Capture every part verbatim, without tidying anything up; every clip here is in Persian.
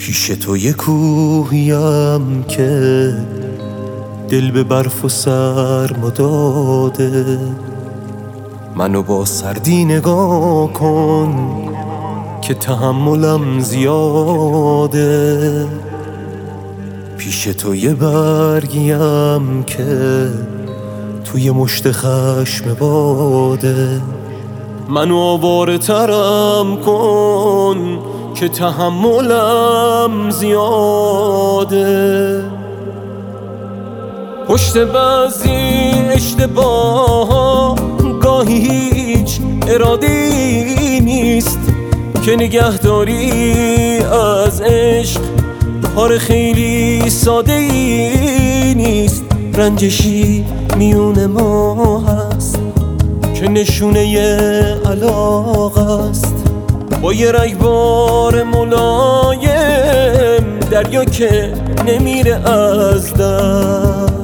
پیش تو یه کوهیم که دل به برف و سرما داده، منو با سردی نگاه کن که تحملم زیاده. پیش تو یه برگیم که توی مشت خشم باده، منو آواره ترم کن که تحملم زیاده. پشت بعضی اشتباه گاهی هیچ ارادی نیست که نگهداری از عشق کار خیلی ساده ای نیست. رنجشی میون ما هست که نشونه علاقه است، با یه رگبار ملایم دریا که نمیره از دست.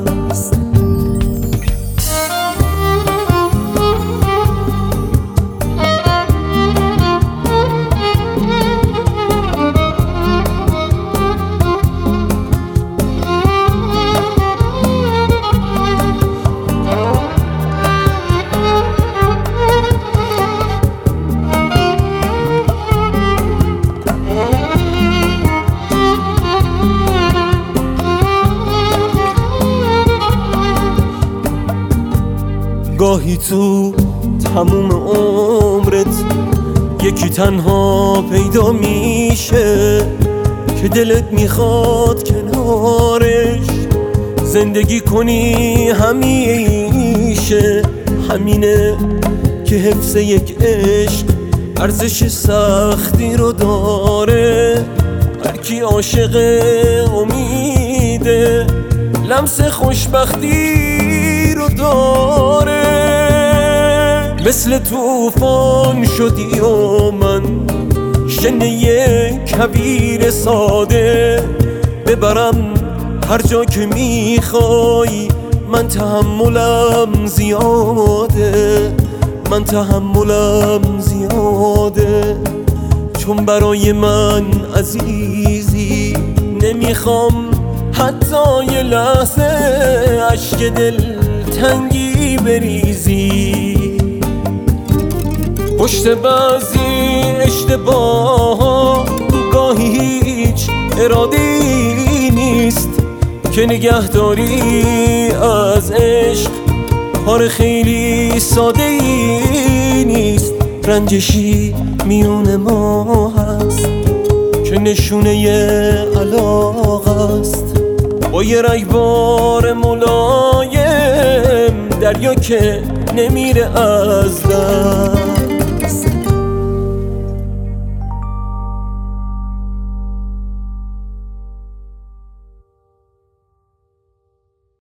گاهی تو تموم عمرت یکی تنها پیدا میشه که دلت میخواد کنارش زندگی کنی همیشه. همینه که حفظ یک عشق ارزش سختی رو داره. هر کی عاشق امیده لمس خوشبختی رو داره. مثل طوفان شدی و من شنه یک کویر ساده، ببرم هر جا که میخوای. من تحملم زیاده، من تحملم زیاده، چون برای من عزیزی نمیخوام حتی یه لحظه اشک دل تنگی بریزی. پشت بعضی اشتباه گاهی هیچ ارادی نیست که نگهداری از عشق کار خیلی ساده ای نیست. رنجشی میون ما هست که نشونه علاقه است، با یه رگبار ملایم دریا که نمیره از دست.